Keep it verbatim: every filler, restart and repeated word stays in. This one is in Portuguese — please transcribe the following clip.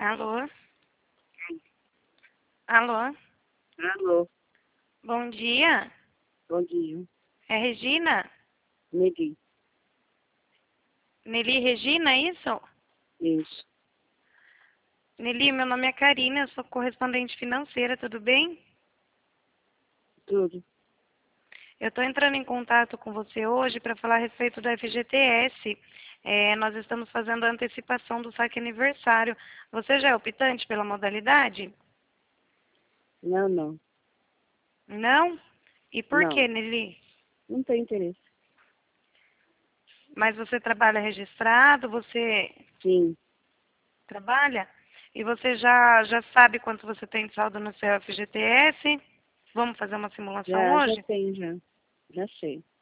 Alô? Alô? Alô, Bom dia. bom dia. É Regina? Negui. Nelly Regina, é isso? Isso. Nelly, meu nome é Karina, eu sou correspondente financeira, tudo bem? Tudo. Eu estou entrando em contato com você hoje para falar a respeito do F G T S. É, nós estamos fazendo a antecipação do saque aniversário. Você já é optante pela modalidade? Não, não. Não? E por Não. que, Nelly? Não tem interesse. Mas você trabalha registrado, você Sim. trabalha? E você já, já sabe quanto você tem de saldo no seu F G T S? Vamos fazer uma simulação Já, já hoje? tem, já. Já sei.